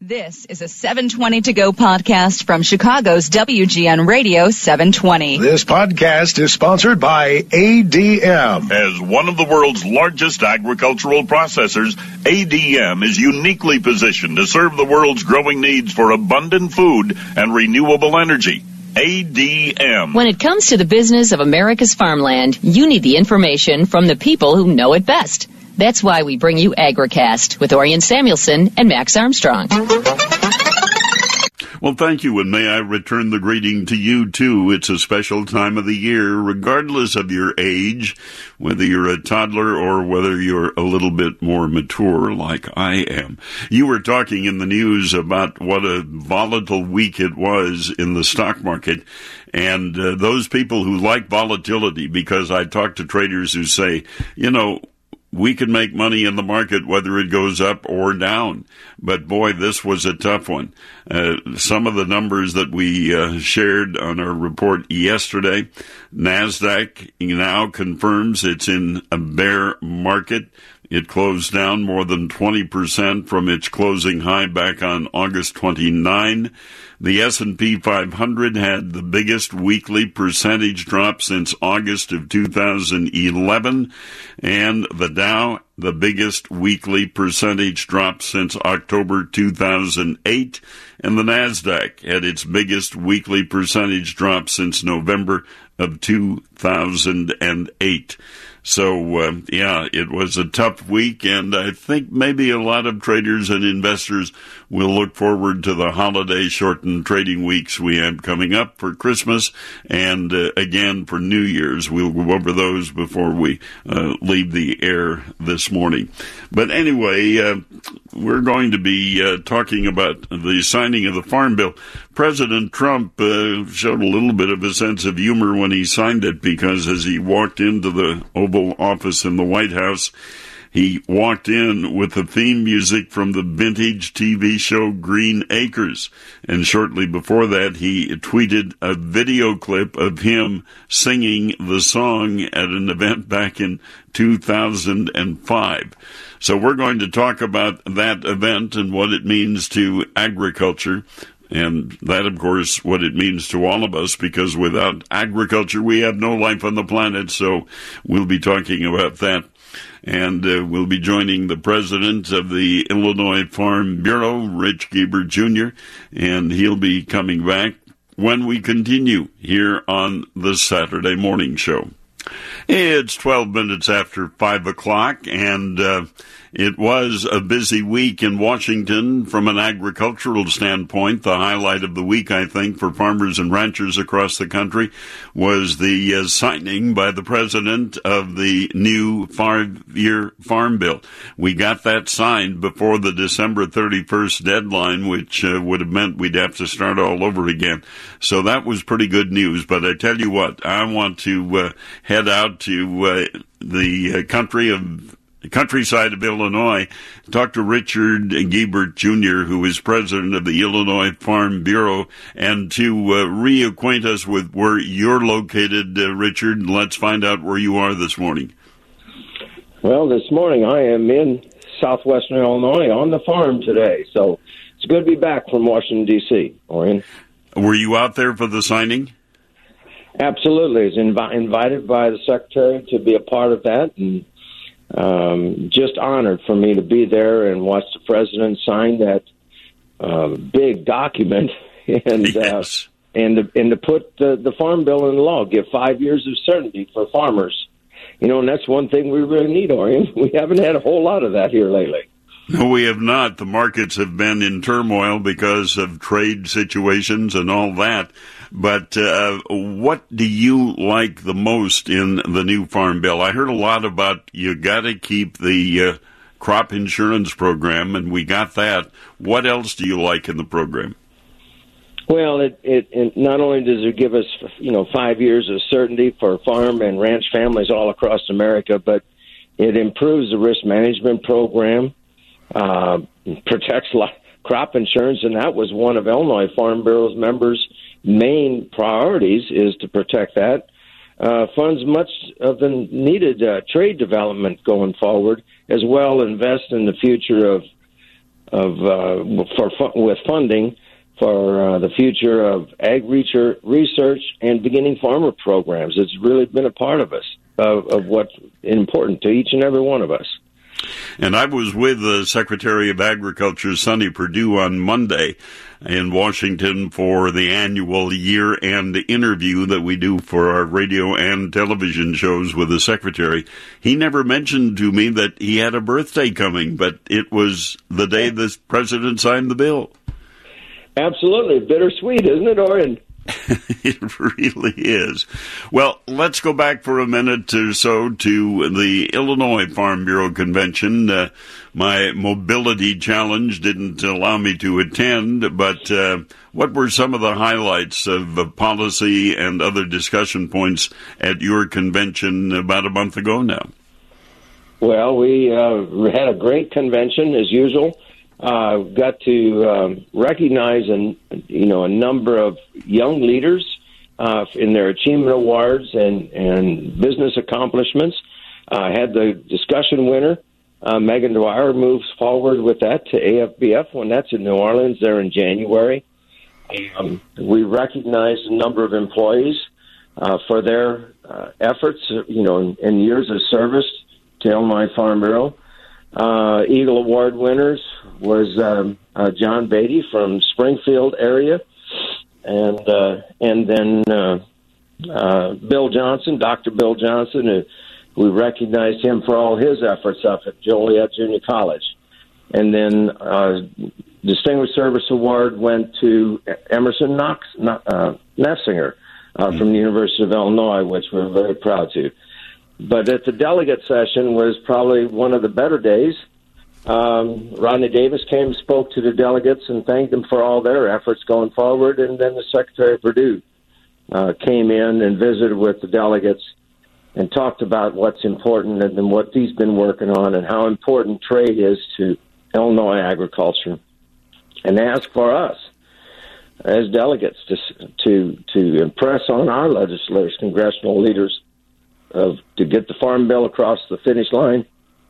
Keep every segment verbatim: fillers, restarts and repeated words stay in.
This is a seven twenty to go podcast from Chicago's W G N Radio seven twenty. This podcast is sponsored by A D M. As one of the world's largest agricultural processors, A D M is uniquely positioned to serve the world's growing needs for abundant food and renewable energy. A D M. When it comes to the business of America's farmland, you need the information from the people who know it best. That's why we bring you AgriCast with Orion Samuelson and Max Armstrong. Well, thank you, and may I return the greeting to you, too. It's a special time of the year, regardless of your age, whether you're a toddler or whether you're a little bit more mature like I am. You were talking in the news about what a volatile week it was in the stock market, and uh, those people who like volatility, because I talk to traders who say, you know, we can make money in the market whether it goes up or down. But boy, this was a tough one. Uh, some of the numbers that we uh, shared on our report yesterday, NASDAQ now confirms it's in a bear market. It closed down more than twenty percent from its closing high back on August twenty-ninth. The S and P five hundred had the biggest weekly percentage drop since August of two thousand eleven, and the Dow, the biggest weekly percentage drop since October two thousand eight, and the NASDAQ had its biggest weekly percentage drop since November of two thousand eight. So, uh, yeah, it was a tough week, and I think maybe a lot of traders and investors will look forward to the holiday shortened trading weeks we have coming up for Christmas and, uh, again, for New Year's. We'll go over those before we uh, leave the air this morning. But anyway, uh, we're going to be uh, talking about the signing of the Farm Bill. President Trump uh, showed a little bit of a sense of humor when he signed it, because as he walked into the Oval Office in the White House, he walked in with the theme music from the vintage T V show Green Acres. And shortly before that, he tweeted a video clip of him singing the song at an event back in two thousand five. So we're going to talk about that event and what it means to agriculture. And that, of course, what it means to all of us, because without agriculture, we have no life on the planet. So we'll be talking about that. And uh, we'll be joining the president of the Illinois Farm Bureau, Rich Giebert Junior, and he'll be coming back when we continue here on the Saturday Morning Show. It's twelve minutes after five o'clock, and uh, it was a busy week in Washington from an agricultural standpoint. The highlight of the week, I think, for farmers and ranchers across the country was the uh, signing by the president of the new five-year farm bill. We got that signed before the December thirty-first deadline, which uh, would have meant we'd have to start all over again. So that was pretty good news. But I tell you what, I want to uh, head out to uh, the uh, country of the countryside of Illinois, talk to Richard Giebert Junior, who is president of the Illinois Farm Bureau, and to uh, reacquaint us with where you're located, uh, Richard. Let's find out where you are this morning. Well, this morning I am in southwestern Illinois on the farm today, so it's good to be back from Washington, D C, Orion. Were you out there for the signing? Absolutely. I was invi- invited by the secretary to be a part of that, and um, just honored for me to be there and watch the president sign that uh, big document, and yes. uh, and to, and to put the, the farm bill into law, give five years of certainty for farmers. You know, and that's one thing we really need, Orion. We haven't had a whole lot of that here lately. No, we have not. The markets have been in turmoil because of trade situations and all that. But uh, what do you like the most in the new farm bill? I heard a lot about you got to keep the uh, crop insurance program, and we got that. What else do you like in the program? Well, it, it, it not only does it give us, you know, five years of certainty for farm and ranch families all across America, but it improves the risk management program, uh, protects li- crop insurance, and that was one of Illinois Farm Bureau's members' main priorities, is to protect that. Uh, funds much of the needed uh, trade development going forward, as well invest in the future of of uh, for with funding for uh, the future of ag research and beginning farmer programs. It's really been a part of us, of, of what's important to each and every one of us. And I was with the Secretary of Agriculture, Sonny Perdue, on Monday in Washington for the annual year-end interview that we do for our radio and television shows with the Secretary. He never mentioned to me that he had a birthday coming, but it was the day the President signed the bill. Absolutely. Bittersweet, isn't it, Orion? It really is. Well, let's go back for a minute or so to the Illinois Farm Bureau Convention. Uh, my mobility challenge didn't allow me to attend, but uh, what were some of the highlights of uh, policy and other discussion points at your convention about a month ago now? Well, we uh, had a great convention, as usual. Uh, got to um, recognize an, you know, a number of young leaders uh, in their achievement awards and, and business accomplishments. Uh, had the discussion winner, uh, Megan Dwyer, moves forward with that to A F B F when that's in New Orleans there in January. Um, we recognized a number of employees uh, for their uh, efforts, you know, in, in years of service to Illinois Farm Bureau. Uh, Eagle Award winners was um, uh, John Beatty from Springfield area, and uh, and then uh, uh, Bill Johnson, Doctor Bill Johnson, who we recognized him for all his efforts up at Joliet Junior College. And then uh, Distinguished Service Award went to Emerson Knox, uh, Nefsinger uh, from the University of Illinois, which we're very proud to. But at the delegate session was probably one of the better days. Um, Rodney Davis came and spoke to the delegates and thanked them for all their efforts going forward. And then the Secretary of Perdue uh, came in and visited with the delegates and talked about what's important and then what he's been working on and how important trade is to Illinois agriculture, and asked for us as delegates to to to impress on our legislators, congressional leaders, of to get the Farm Bill across the finish line,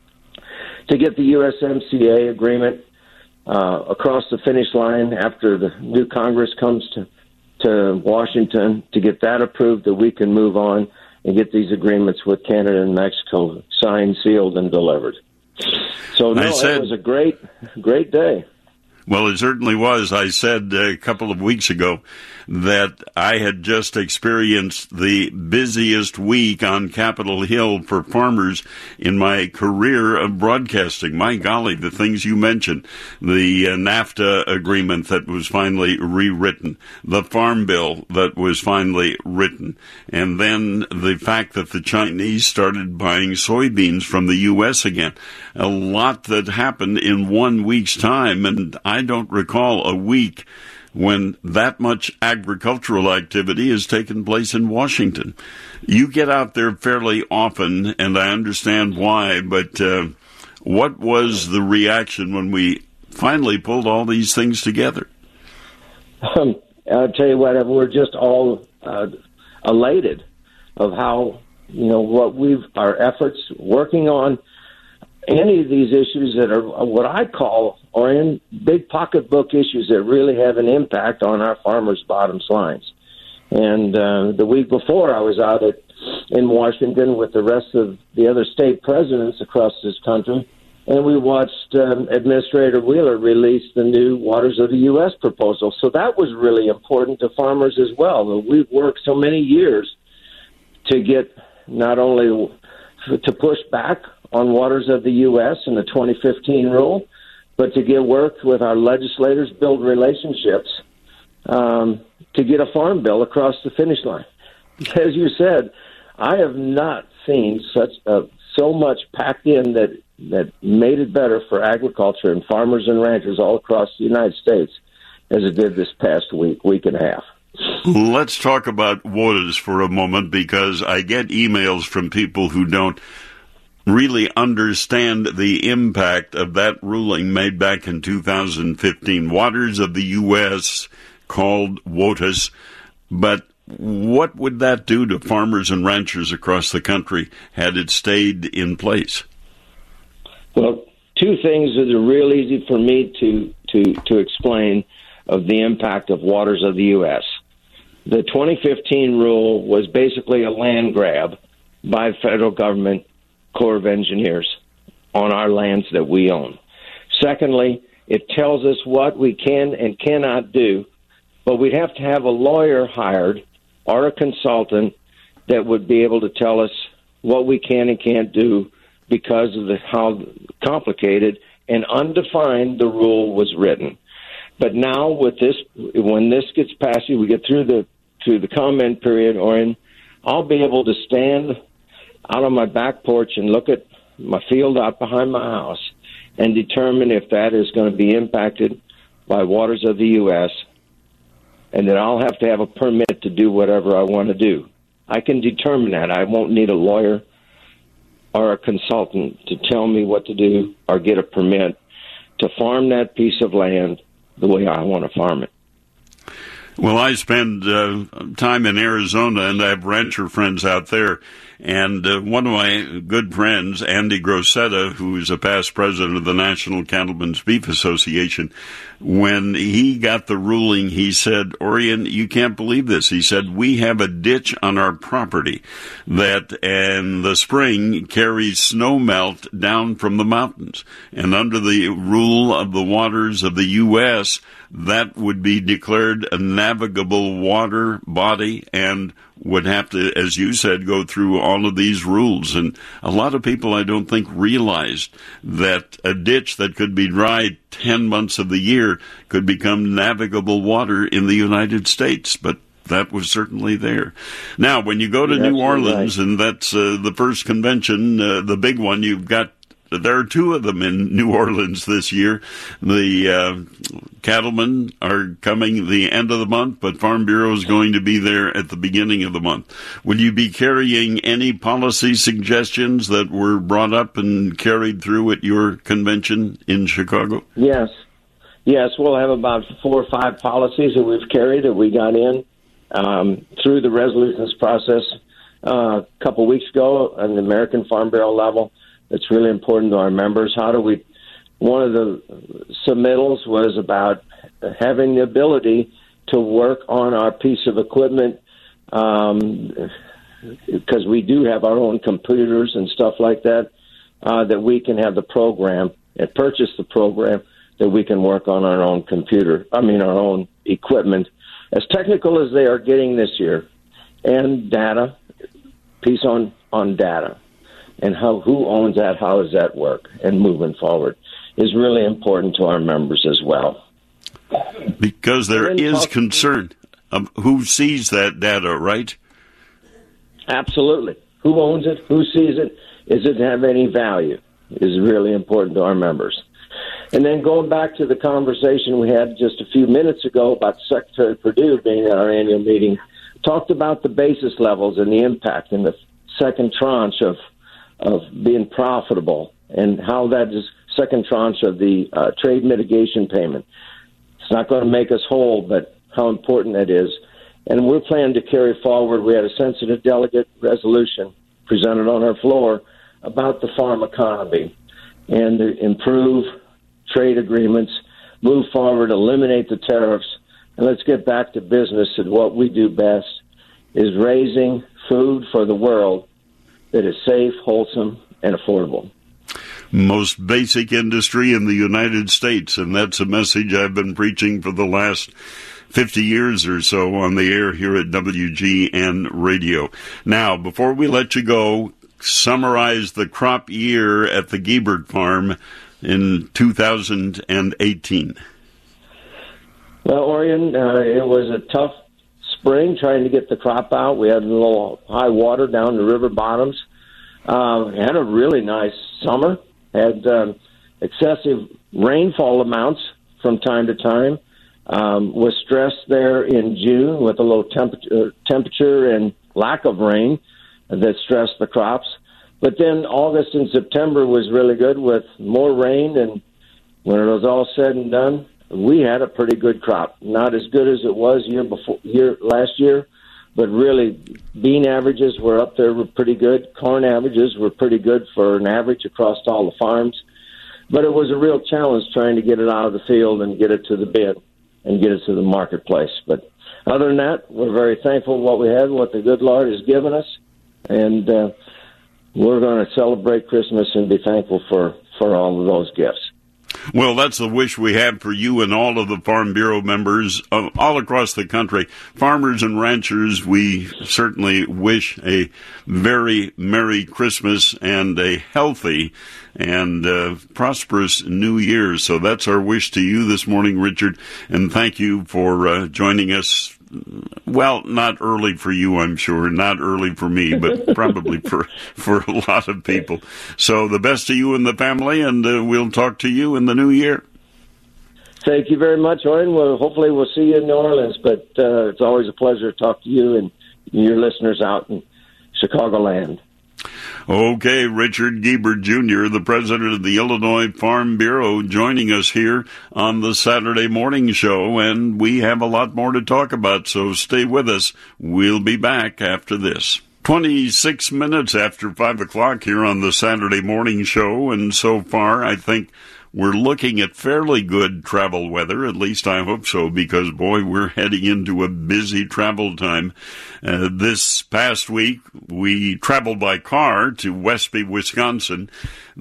to get the U S M C A agreement uh, across the finish line after the new Congress comes to to Washington, to get that approved, that we can move on and get these agreements with Canada and Mexico signed, sealed, and delivered. So, no, said, it was a great, great day. Well, it certainly was. I said a couple of weeks ago that I had just experienced the busiest week on Capitol Hill for farmers in my career of broadcasting. My golly, the things you mentioned, the uh, NAFTA agreement that was finally rewritten, the Farm Bill that was finally written, and then the fact that the Chinese started buying soybeans from the U S again. A lot that happened in one week's time, and I don't recall a week when that much agricultural activity has taken place in Washington. You get out there fairly often, and I understand why, but uh, what was the reaction when we finally pulled all these things together? Um, I'll tell you what, we're just all uh, elated of how, you know, what we've, our efforts working on any of these issues that are what I call or in big pocketbook issues that really have an impact on our farmers' bottom lines. And uh, the week before, I was out at, in Washington with the rest of the other state presidents across this country, and we watched um, Administrator Wheeler release the new Waters of the U S proposal. So that was really important to farmers as well. We've worked so many years to get not only to push back on Waters of the U S and the twenty fifteen rule, but to get work with our legislators, build relationships, um, to get a farm bill across the finish line. As you said, I have not seen such a, so much packed in that, that made it better for agriculture and farmers and ranchers all across the United States as it did this past week, week and a half. Let's talk about WOTUS for a moment, because I get emails from people who don't really understand the impact of that ruling made back in two thousand fifteen. Waters of the U S called WOTUS, but what would that do to farmers and ranchers across the country had it stayed in place? Well, two things that are real easy for me to, to, to explain of the impact of waters of the U S. The twenty fifteen rule was basically a land grab by the federal government Corps of Engineers on our lands that we own. Secondly, it tells us what we can and cannot do, but we'd have to have a lawyer hired or a consultant that would be able to tell us what we can and can't do because of the, how complicated and undefined the rule was written. But now with this, when this gets passed, we get through the through the comment period, Orion, I'll be able to stand out on my back porch and look at my field out behind my house and determine if that is going to be impacted by waters of the U S, and that I'll have to have a permit to do whatever I want to do. I can determine that. I won't need a lawyer or a consultant to tell me what to do or get a permit to farm that piece of land the way I want to farm it. Well, I spend uh, time in Arizona, and I have rancher friends out there. And uh, one of my good friends, Andy Grosetta, who is a past president of the National Cattlemen's Beef Association, when he got the ruling, he said, Orion, you can't believe this. He said, we have a ditch on our property that in the spring carries snow melt down from the mountains. And under the rule of the waters of the U S, that would be declared a navigable water body and would have to, as you said, go through all of these rules. And a lot of people, I don't think, realized that a ditch that could be dry ten months of the year could become navigable water in the United States. But that was certainly there. Now, when you go to New Orleans, right, and that's uh, the first convention, uh, the big one, you've got there are two of them in New Orleans this year. The uh, cattlemen are coming the end of the month, but Farm Bureau is going to be there at the beginning of the month. Will you be carrying any policy suggestions that were brought up and carried through at your convention in Chicago? Yes. Yes, we'll have about four or five policies that we've carried that we got in um, through the resolutions process uh, a couple weeks ago on the American Farm Bureau level. It's really important to our members. How do we, one of the submittals was about having the ability to work on our piece of equipment, um, because we do have our own computers and stuff like that, uh, that we can have the program and purchase the program that we can work on our own computer, I mean our own equipment, as technical as they are getting this year, and data, piece on, on data. And how who owns that, how does that work, and moving forward is really important to our members as well. Because there is concern of who sees that data, right? Absolutely. Who owns it, who sees it, does it have any value, is really important to our members. And then going back to the conversation we had just a few minutes ago about Secretary Perdue being at our annual meeting, talked about the basis levels and the impact in the second tranche of of being profitable, and how that is second tranche of the uh, trade mitigation payment. It's not going to make us whole, but how important that is. And we're planning to carry forward. We had a sensitive delegate resolution presented on our floor about the farm economy and to improve trade agreements, move forward, eliminate the tariffs, and let's get back to business. And what we do best is raising food for the world that is safe, wholesome, and affordable. Most basic industry in the United States, and that's a message I've been preaching for the last fifty years or so on the air here at W G N Radio. Now, before we let you go, summarize the crop year at the Giebert Farm in two thousand eighteen. Well, Orion, uh, it was a tough spring trying to get the crop out. We had a little high water down the river bottoms. Uh, had a really nice summer. Had um, excessive rainfall amounts from time to time. Um, was stressed there in June with a low temperature, temperature and lack of rain that stressed the crops. But then August and September was really good with more rain, and when it was all said and done, we had a pretty good crop. Not as good as it was year before, year last year, but really bean averages were up there, were pretty good. Corn averages were pretty good for an average across all the farms. but it was a real challenge trying to get it out of the field and get it to the bid and get it to the marketplace. But other than that, we're very thankful for what we had, what the good Lord has given us, and uh, we're going to celebrate Christmas and be thankful for, for all of those gifts. Well, that's the wish we have for you and all of the Farm Bureau members uh, all across the country. Farmers and ranchers, we certainly wish a very Merry Christmas and a healthy and uh, prosperous New Year. So that's our wish to you this morning, Richard, and thank you for uh, joining us. Well, not early for you, I'm sure. Not early for me, but probably for, for a lot of people. So the best to you and the family, and uh, we'll talk to you in the new year. Thank you very much, Orion. Well, hopefully we'll see you in New Orleans, but uh, it's always a pleasure to talk to you and your listeners out in Chicagoland. Okay, Richard Giebert Junior, the president of the Illinois Farm Bureau, joining us here on the Saturday Morning Show, and we have a lot more to talk about, so stay with us. We'll be back after this. twenty-six minutes after five o'clock here on the Saturday Morning Show, and so far I think we're looking at fairly good travel weather, at least I hope so, because, boy, we're heading into a busy travel time. Uh, this past week, we traveled by car to Westby, Wisconsin.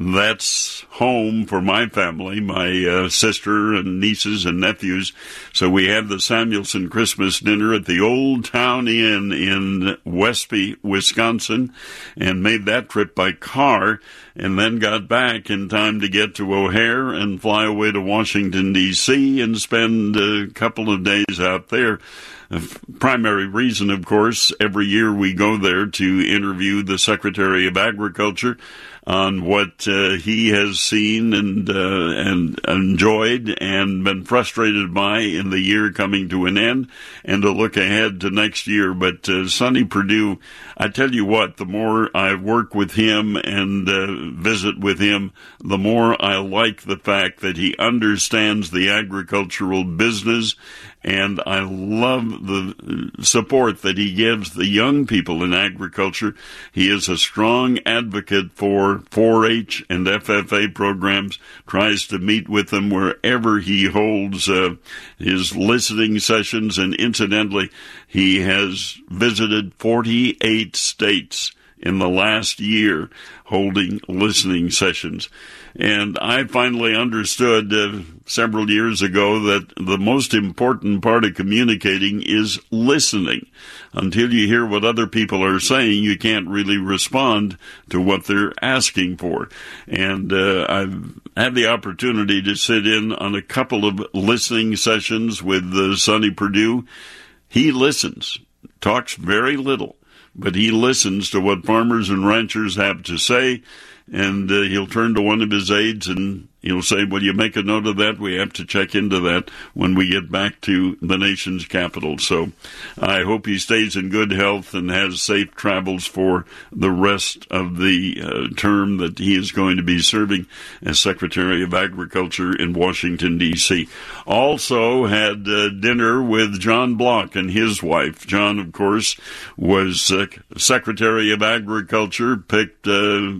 That's home for my family, my uh, sister and nieces and nephews. So we had the Samuelson Christmas dinner at the Old Town Inn in Westby, Wisconsin, and made that trip by car, and then got back in time to get to O'Hare and fly away to Washington, D C, and spend a couple of days out there. The primary reason, of course, every year we go there to interview the Secretary of Agriculture on what uh, he has seen and uh, and enjoyed and been frustrated by in the year coming to an end, and to look ahead to next year. But uh, Sonny Perdue, I tell you what, the more I work with him and uh, visit with him, the more I like the fact that he understands the agricultural business, and I love the support that he gives the young people in agriculture. He is a strong advocate for four H and F F A programs, tries to meet with them wherever he holds uh, his listening sessions, and incidentally, he has visited forty-eight states in the last year holding listening sessions. And I finally understood uh, several years ago that the most important part of communicating is listening. Until you hear what other people are saying, you can't really respond to what they're asking for. And uh, I've had the opportunity to sit in on a couple of listening sessions with uh, Sonny Perdue. He listens, talks very little, but he listens to what farmers and ranchers have to say, and uh, he'll turn to one of his aides and he'll say, will you make a note of that? We have to check into that when we get back to the nation's capital. So I hope he stays in good health and has safe travels for the rest of the uh, term that he is going to be serving as Secretary of Agriculture in Washington, D C Also had uh, dinner with John Block and his wife. John, of course, was uh, Secretary of Agriculture, picked uh,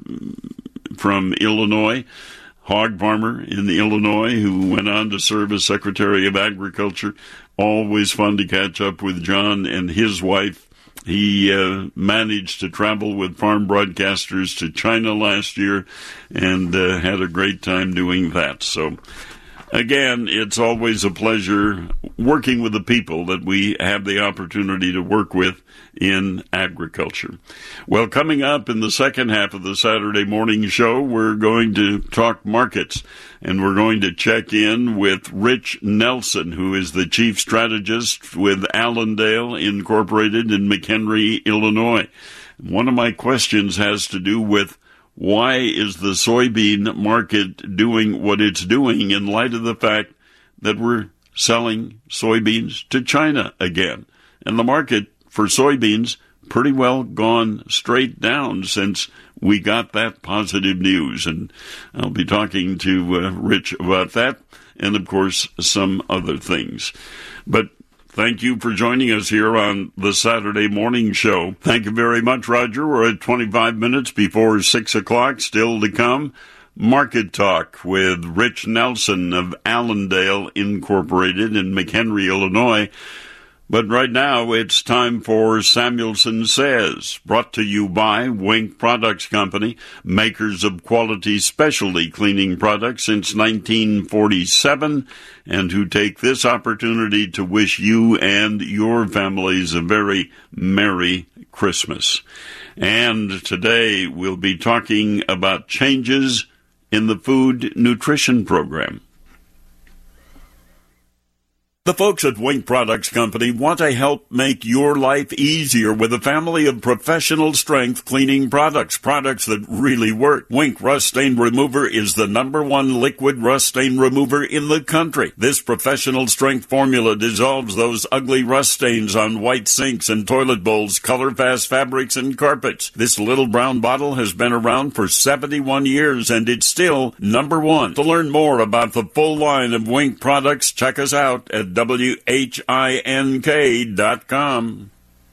from Illinois, hog farmer in Illinois, who went on to serve as Secretary of Agriculture. Always fun to catch up with John and his wife. He uh, managed to travel with farm broadcasters to China last year and uh, had a great time doing that. So, again, it's always a pleasure working with the people that we have the opportunity to work with in agriculture. Well, coming up in the second half of the Saturday Morning Show, we're going to talk markets, and we're going to check in with Rich Nelson, who is the chief strategist with Allendale Incorporated in McHenry, Illinois. One of my questions has to do with why is the soybean market doing what it's doing in light of the fact that we're selling soybeans to China again? And the market for soybeans pretty well gone straight down since we got that positive news. And I'll be talking to uh, Rich about that and, of course, some other things. But thank you for joining us here on the Saturday Morning Show. Thank you very much, Roger. We're at twenty-five minutes before six o'clock, still to come. Market Talk with Rich Nelson of Allendale Incorporated in McHenry, Illinois. But right now, it's time for Samuelson Says, brought to you by Wink Products Company, makers of quality specialty cleaning products since nineteen forty-seven, and who take this opportunity to wish you and your families a very Merry Christmas. And today, we'll be talking about changes in the food nutrition program. The folks at Wink Products Company want to help make your life easier with a family of professional strength cleaning products, products that really work. Wink Rust Stain Remover is the number one liquid rust stain remover in the country. This professional strength formula dissolves those ugly rust stains on white sinks and toilet bowls, color-fast fabrics, and carpets. This little brown bottle has been around for seventy-one years, and it's still number one. To learn more about the full line of Wink products, check us out at W H I N K dot com.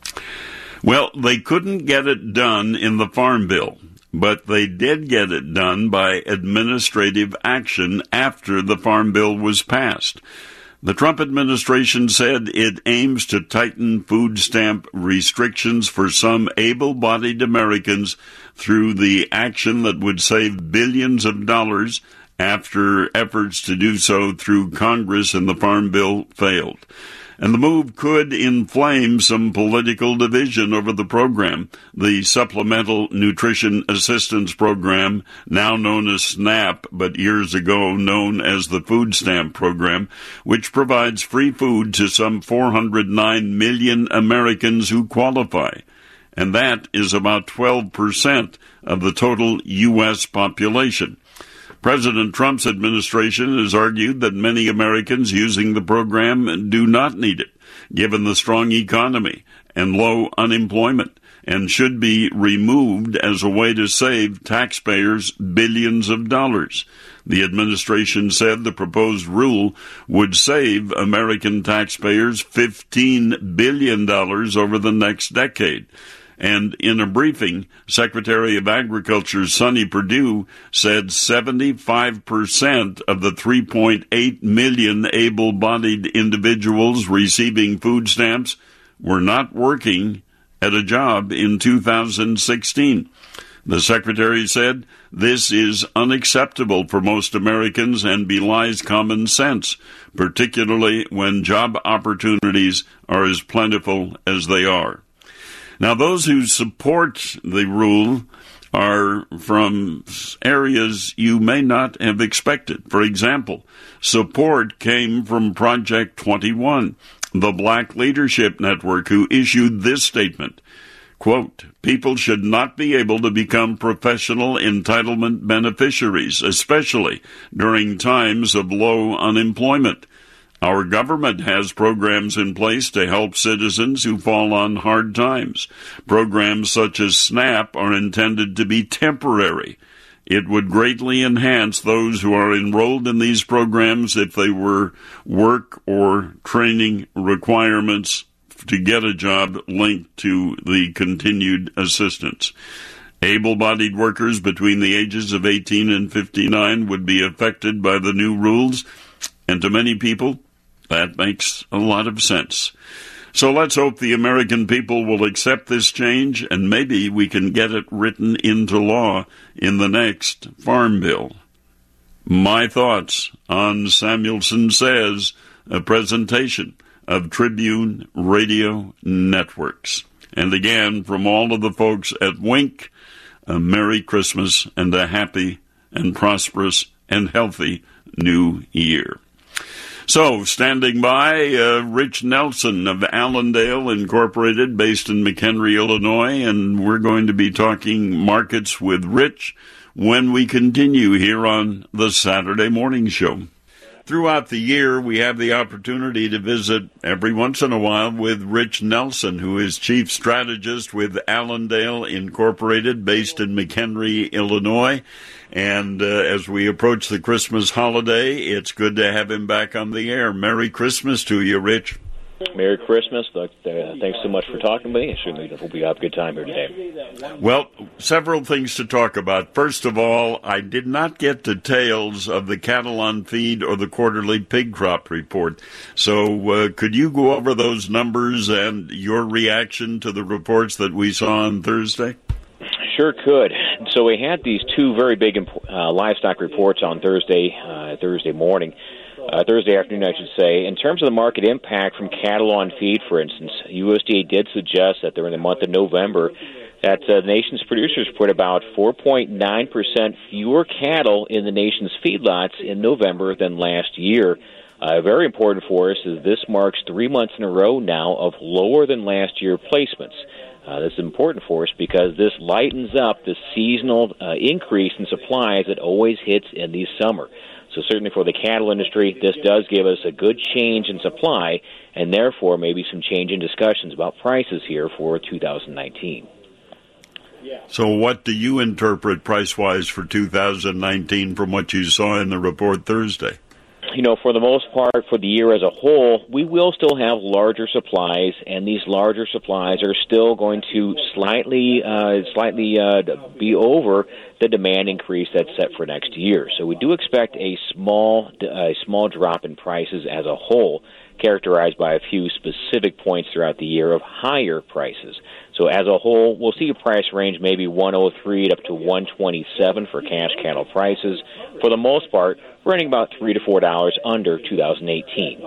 Well, they couldn't get it done in the Farm Bill, but they did get it done by administrative action after the Farm Bill was passed. The Trump administration said it aims to tighten food stamp restrictions for some able-bodied Americans through the action that would save billions of dollars after efforts to do so through Congress and the Farm Bill failed. And the move could inflame some political division over the program. The Supplemental Nutrition Assistance Program, now known as SNAP, but years ago known as the Food Stamp Program, which provides free food to some four hundred nine million Americans who qualify. And that is about twelve percent of the total U S population. President Trump's administration has argued that many Americans using the program do not need it, given the strong economy and low unemployment, and should be removed as a way to save taxpayers billions of dollars. The administration said the proposed rule would save American taxpayers fifteen billion dollars over the next decade. And in a briefing, Secretary of Agriculture Sonny Perdue said seventy-five percent of the three point eight million able-bodied individuals receiving food stamps were not working at a job in two thousand sixteen. The Secretary said this is unacceptable for most Americans and belies common sense, particularly when job opportunities are as plentiful as they are. Now, those who support the rule are from areas you may not have expected. For example, support came from Project twenty-one, the Black Leadership Network, who issued this statement, quote, "People should not be able to become professional entitlement beneficiaries, especially during times of low unemployment. Our government has programs in place to help citizens who fall on hard times. Programs such as SNAP are intended to be temporary. It would greatly enhance those who are enrolled in these programs if they were work or training requirements to get a job linked to the continued assistance. Able-bodied workers between the ages of eighteen and fifty-nine would be affected by the new rules, and to many people, that makes a lot of sense. So let's hope the American people will accept this change, and maybe we can get it written into law in the next Farm Bill. My thoughts on Samuelson Says, a presentation of Tribune Radio Networks. And again, from all of the folks at Wink, a Merry Christmas and a happy and prosperous and healthy New Year. So, standing by, uh, Rich Nelson of Allendale Incorporated, based in McHenry, Illinois, and we're going to be talking markets with Rich when we continue here on the Saturday Morning Show. Throughout the year, we have the opportunity to visit every once in a while with Rich Nelson, who is chief strategist with Allendale Incorporated, based in McHenry, Illinois. And uh, as we approach the Christmas holiday, it's good to have him back on the air. Merry Christmas to you, Rich. Merry Christmas. Uh, thanks so much for talking to me. I certainly hope we have a good time here today. Well, several things to talk about. First of all, I did not get details of the cattle on feed or the quarterly pig crop report. So uh, could you go over those numbers and your reaction to the reports that we saw on Thursday? Sure could. So we had these two very big uh, livestock reports on Thursday, uh, Thursday morning. Uh, Thursday afternoon, I should say. In terms of the market impact from cattle on feed, for instance, U S D A did suggest that during the month of November that uh, the nation's producers put about four point nine percent fewer cattle in the nation's feedlots in November than last year. Uh, very important for us is this marks three months in a row now of lower than last year placements. Uh, this is important for us because this lightens up the seasonal uh, increase in supplies that always hits in the summer. So certainly for the cattle industry, this does give us a good change in supply and therefore maybe some change in discussions about prices here for two thousand nineteen. So what do you interpret price-wise for two thousand nineteen from what you saw in the report Thursday? You know, for the most part, for the year as a whole, we will still have larger supplies, and these larger supplies are still going to slightly, uh, slightly uh, be over the demand increase that's set for next year. So we do expect a small, a small drop in prices as a whole, characterized by a few specific points throughout the year of higher prices. So as a whole, we'll see a price range maybe one oh three up to one twenty-seven for cash cattle prices. For the most part, running about three to four dollars under two thousand eighteen.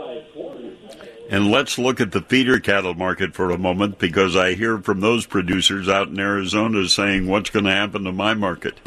And let's look at the feeder cattle market for a moment, because I hear from those producers out in Arizona saying, what's going to happen to my market?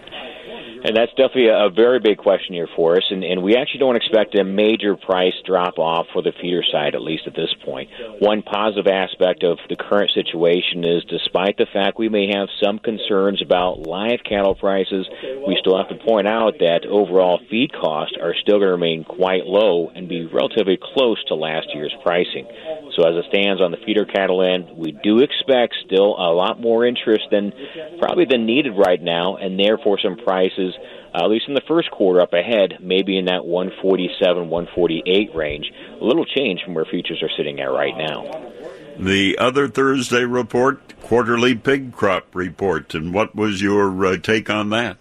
And that's definitely a very big question here for us, and, and we actually don't expect a major price drop-off for the feeder side, at least at this point. One positive aspect of the current situation is, despite the fact we may have some concerns about live cattle prices, we still have to point out that overall feed costs are still going to remain quite low and be relatively close to last year's pricing. So as it stands on the feeder cattle end, we do expect still a lot more interest than probably than needed right now, and therefore some prices, uh, at least in the first quarter up ahead, maybe in that one forty-seven, one forty-eight range. A little change from where futures are sitting at right now. The other Thursday report, quarterly pig crop report, and what was your uh, take on that?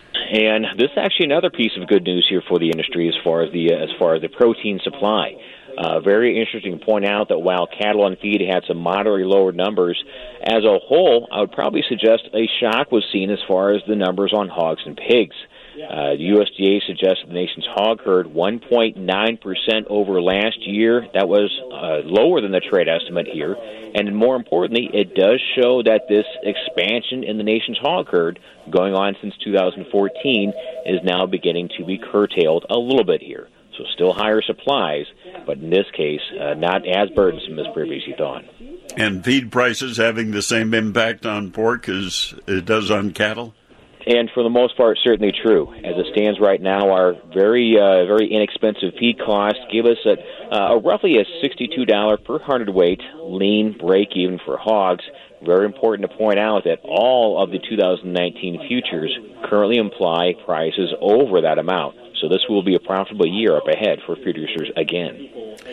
And this is actually another piece of good news here for the industry as far as the uh, as far as the protein supply. Uh, very interesting to point out that while cattle on feed had some moderately lower numbers, as a whole, I would probably suggest a shock was seen as far as the numbers on hogs and pigs. Uh, the U S D A suggests the nation's hog herd one point nine percent over last year. That was uh, lower than the trade estimate here. And more importantly, it does show that this expansion in the nation's hog herd, going on since two thousand fourteen, is now beginning to be curtailed a little bit here. So still higher supplies, but in this case, uh, not as burdensome as previously thought. And feed prices having the same impact on pork as it does on cattle? And for the most part, certainly true. As it stands right now, our very uh, very inexpensive feed costs give us a, uh, a roughly a sixty-two dollars per hundredweight lean break-even for hogs. Very important to point out that all of the two thousand nineteen futures currently imply prices over that amount. So this will be a profitable year up ahead for producers again.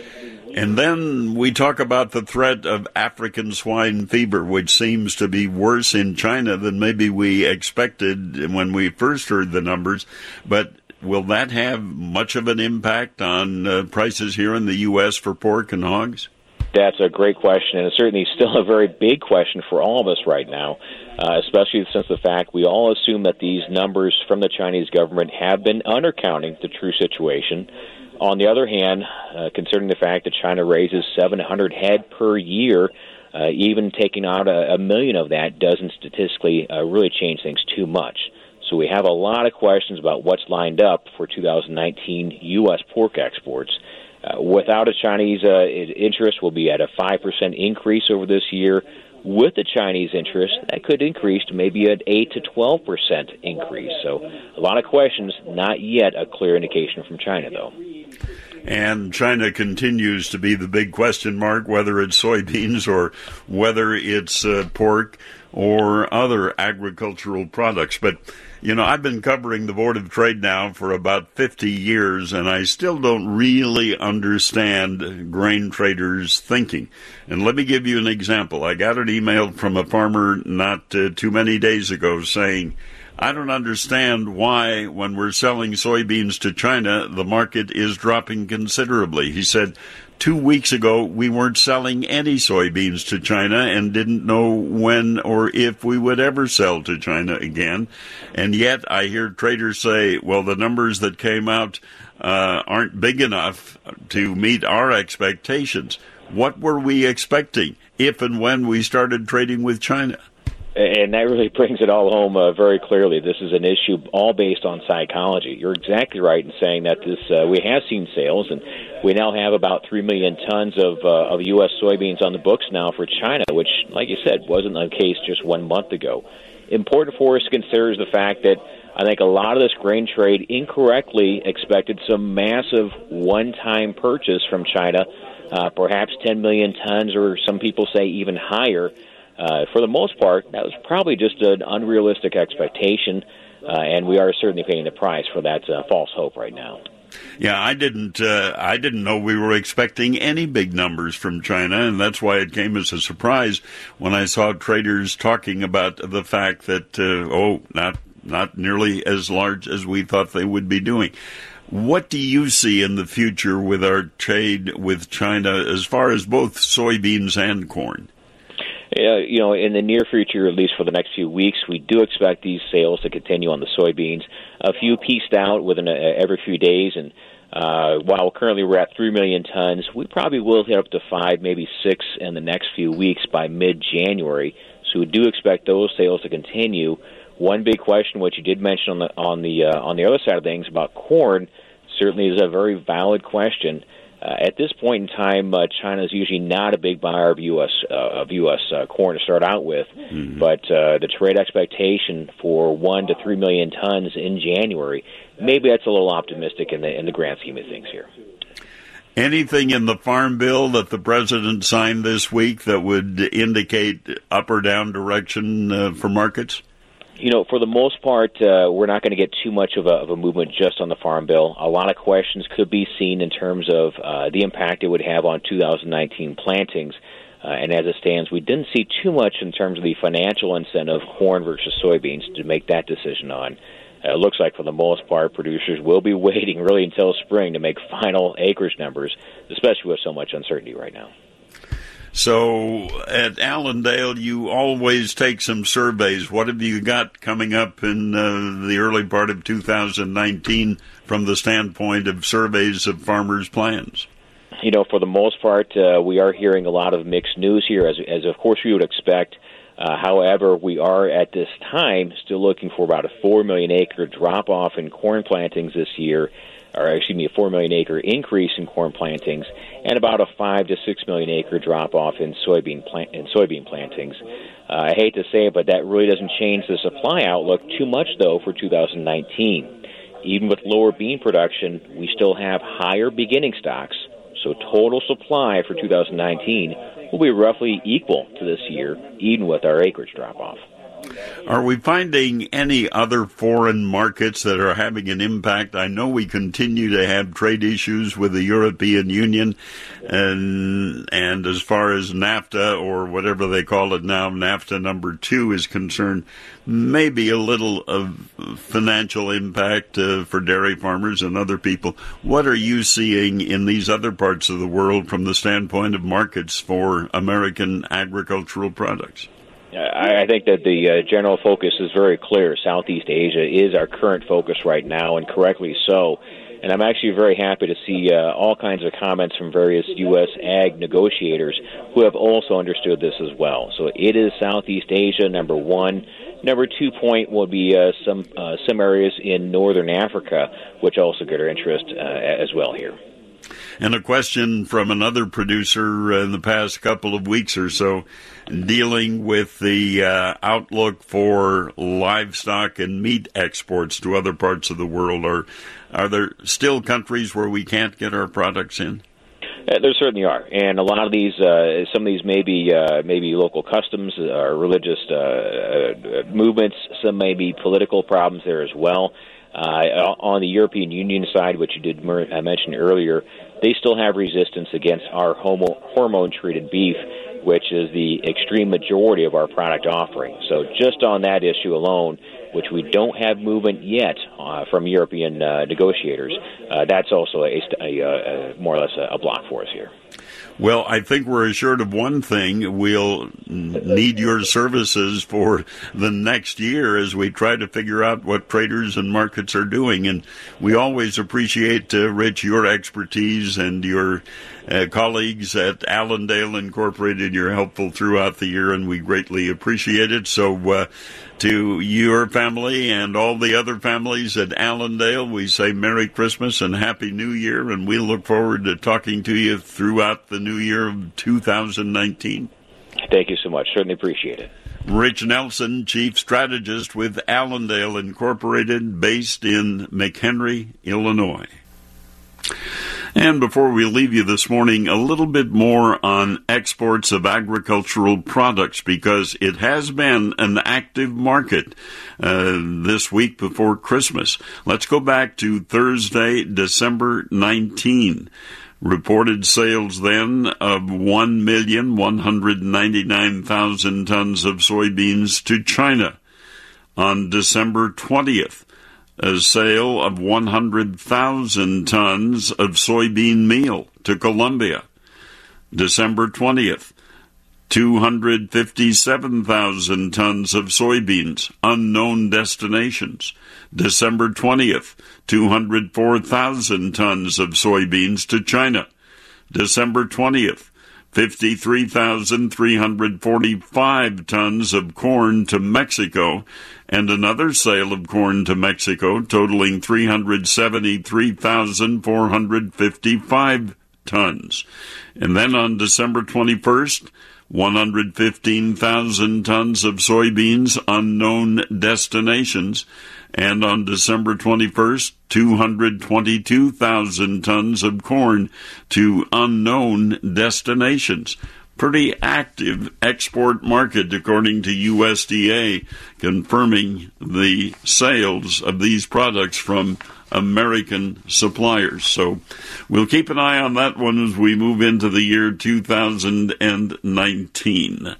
And then we talk about the threat of African swine fever, which seems to be worse in China than maybe we expected when we first heard the numbers. But will that have much of an impact on uh, prices here in the U S for pork and hogs? That's a great question, and it's certainly still a very big question for all of us right now, uh, especially since the fact we all assume that these numbers from the Chinese government have been undercounting the true situation. On the other hand, uh, considering the fact that China raises seven hundred head per year, uh, even taking out a, a million of that doesn't statistically uh, really change things too much. So we have a lot of questions about what's lined up for two thousand nineteen U S pork exports. Uh, without a Chinese uh, interest, we'll be at a five percent increase over this year. With the Chinese interest, that could increase to maybe an eight to twelve percent increase. So a lot of questions, not yet a clear indication from China, though. And China continues to be the big question mark, whether it's soybeans or whether it's uh, pork or other agricultural products. But, you know, I've been covering the Board of Trade now for about fifty years, and I still don't really understand grain traders' thinking. And let me give you an example. I got an email from a farmer not uh, too many days ago saying, I don't understand why, when we're selling soybeans to China, the market is dropping considerably. He said, two weeks ago, we weren't selling any soybeans to China and didn't know when or if we would ever sell to China again. And yet I hear traders say, well, the numbers that came out uh, aren't big enough to meet our expectations. What were we expecting if and when we started trading with China? And that really brings it all home uh, very clearly. This is an issue all based on psychology. You're exactly right in saying that this uh, we have seen sales, and we now have about three million tons of uh, of U S soybeans on the books now for China, which, like you said, wasn't the case just one month ago. Important for us to consider is the fact that I think a lot of this grain trade incorrectly expected some massive one-time purchase from China, uh, perhaps ten million tons, or some people say even higher. Uh, for the most part, that was probably just an unrealistic expectation, uh, and we are certainly paying the price for that uh, false hope right now. Yeah, I didn't. Uh, I didn't know we were expecting any big numbers from China, and that's why it came as a surprise when I saw traders talking about the fact that uh, oh, not not nearly as large as we thought they would be doing. What do you see in the future with our trade with China as far as both soybeans and corn? Uh, you know, in the near future, at least for the next few weeks, we do expect these sales to continue on the soybeans. A few pieced out within a, every few days, and uh, while currently we're at three million tons, we probably will hit up to five, maybe six in the next few weeks by mid-January. So we do expect those sales to continue. One big question, which you did mention on the on the uh, on the other side of things about corn, certainly is a very valid question. Uh, at this point in time, uh, China is usually not a big buyer of U S uh, of U S uh, corn to start out with, mm-hmm. but uh, the trade expectation for one to three million tons in January, maybe that's a little optimistic in the in the grand scheme of things here. Anything in the Farm Bill that the president signed this week that would indicate up or down direction uh, for markets? You know, for the most part, uh, we're not going to get too much of a, of a movement just on the Farm Bill. A lot of questions could be seen in terms of uh, the impact it would have on two thousand nineteen plantings. Uh, and as it stands, we didn't see too much in terms of the financial incentive, corn versus soybeans, to make that decision on. Uh, it looks like, for the most part, producers will be waiting really until spring to make final acreage numbers, especially with so much uncertainty right now. So at Allendale, you always take some surveys. What have you got coming up in uh, the early part of two thousand nineteen from the standpoint of surveys of farmers' plans? You know, for the most part, uh, we are hearing a lot of mixed news here, as, as of course we would expect. Uh, however, we are at this time still looking for about a four million acre drop-off in corn plantings this year, or excuse me, a four million acre increase in corn plantings, and about a five to six million acre drop-off in soybean plant in soybean plantings. Uh, I hate to say it, but that really doesn't change the supply outlook too much, though, for two thousand nineteen. Even with lower bean production, we still have higher beginning stocks, so total supply for two thousand nineteen will be roughly equal to this year, even with our acreage drop-off. Are we finding any other foreign markets that are having an impact? I know we continue to have trade issues with the European Union, and and as far as NAFTA, or whatever they call it now, NAFTA number two is concerned, maybe a little of financial impact uh, for dairy farmers and other people. What are you seeing in these other parts of the world from the standpoint of markets for American agricultural products? I think that the uh, general focus is very clear. Southeast Asia is our current focus right now, and correctly so. And I'm actually very happy to see uh, all kinds of comments from various U S ag negotiators who have also understood this as well. So it is Southeast Asia, number one. Number two point will be uh, some uh, some areas in northern Africa, which also get our interest uh, as well here. And a question from another producer in the past couple of weeks or so, dealing with the uh, outlook for livestock and meat exports to other parts of the world. Are, are there still countries where we can't get our products in? Uh, there certainly are, and a lot of these, uh, some of these may be uh, maybe local customs or religious uh, uh, movements. Some may be political problems there as well. Uh, on the European Union side, which you did mer- I mention earlier, they still have resistance against our homo- hormone-treated beef, which is the extreme majority of our product offering. So just on that issue alone, which we don't have movement yet uh, from European uh, negotiators, uh, that's also a, a, a, a more or less a, a block for us here. Well, I think we're assured of one thing. We'll need your services for the next year as we try to figure out what traders and markets are doing. And we always appreciate, uh, Rich, your expertise and your uh, colleagues at Allendale Incorporated. You're helpful throughout the year, and we greatly appreciate it. So uh, to your family and all the other families at Allendale, we say Merry Christmas and Happy New Year, and we look forward to talking to you throughout the new year of two thousand nineteen. Thank you so much. Certainly appreciate it. Rich Nelson, Chief Strategist with Allendale Incorporated, based in McHenry, Illinois. And before we leave you this morning, a little bit more on exports of agricultural products, because it has been an active market uh, this week before Christmas. Let's go back to Thursday, December nineteenth. Reported sales then of one million one hundred ninety-nine thousand tons of soybeans to China. On December twentieth, a sale of one hundred thousand tons of soybean meal to Colombia. December twentieth, two hundred fifty-seven thousand tons of soybeans, unknown destinations. December twentieth, two hundred four thousand tons of soybeans to China. December twentieth, fifty-three thousand three hundred forty-five tons of corn to Mexico, and another sale of corn to Mexico totaling three hundred seventy-three thousand four hundred fifty-five tons. And then on December twenty-first, one hundred fifteen thousand tons of soybeans, unknown destinations. And on December twenty-first, two hundred twenty-two thousand tons of corn to unknown destinations. Pretty active export market, according to U S D A, confirming the sales of these products from American suppliers. So we'll keep an eye on that one as we move into the year two thousand nineteen.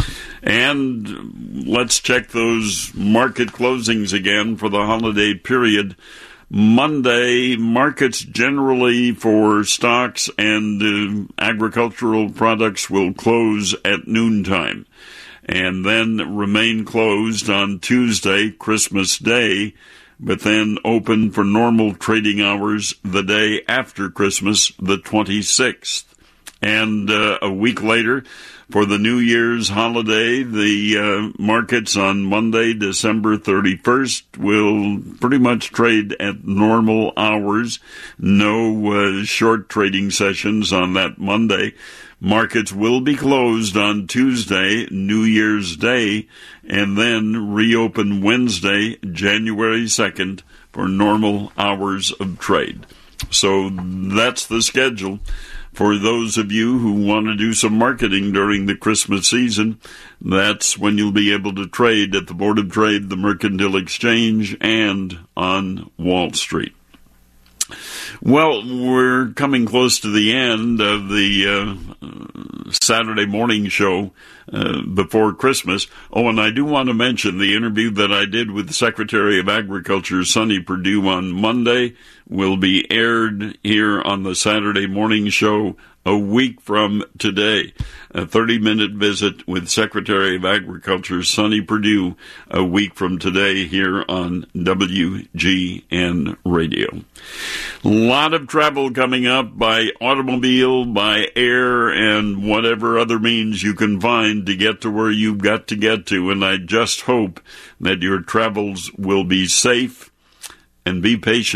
And let's check those market closings again for the holiday period. Monday, markets generally for stocks and uh, agricultural products will close at noontime, and then remain closed on Tuesday, Christmas Day, but then open for normal trading hours the day after Christmas, the twenty-sixth. And uh, a week later, for the New Year's holiday, the uh, markets on Monday, December thirty-first, will pretty much trade at normal hours. No uh, short trading sessions on that Monday. Markets will be closed on Tuesday, New Year's Day, and then reopen Wednesday, January second, for normal hours of trade. So that's the schedule. For those of you who want to do some marketing during the Christmas season, that's when you'll be able to trade at the Board of Trade, the Mercantile Exchange, and on Wall Street. Well, we're coming close to the end of the uh, Saturday morning show uh, before Christmas. Oh, and I do want to mention the interview that I did with Secretary of Agriculture Sonny Perdue on Monday will be aired here on the Saturday morning show a week from today. A thirty-minute visit with Secretary of Agriculture Sonny Perdue a week from today here on W G N Radio. A lot of travel coming up by automobile, by air, and whatever other means you can find to get to where you've got to get to. And I just hope that your travels will be safe and be patient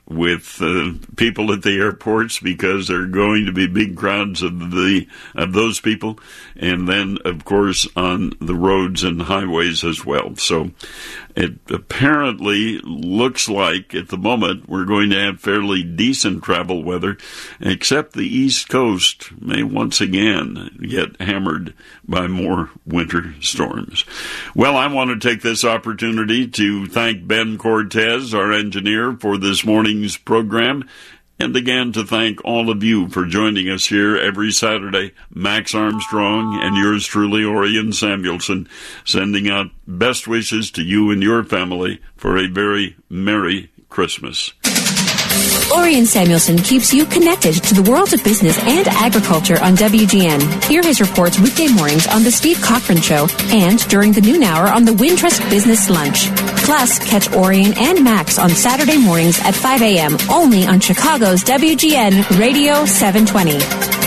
with uh, people at the airports because there are going to be big crowds of the of those people, and then, of course, on the roads and highways as well. So it apparently looks like at the moment we're going to have fairly decent travel weather, except the East Coast may once again get hammered by more winter storms. Well, I want to take this opportunity to thank Ben Cortez, our engineer, for this morning's program, and again to thank all of you for joining us here every Saturday. Max Armstrong and yours truly, Orion Samuelson, sending out best wishes to you and your family for a very Merry Christmas. Orion Samuelson keeps you connected to the world of business and agriculture on W G N. Hear his reports weekday mornings on The Steve Cochran Show and during the noon hour on the Wintrust Business Lunch. Plus, catch Orion and Max on Saturday mornings at five a.m. only on Chicago's W G N Radio seven twenty.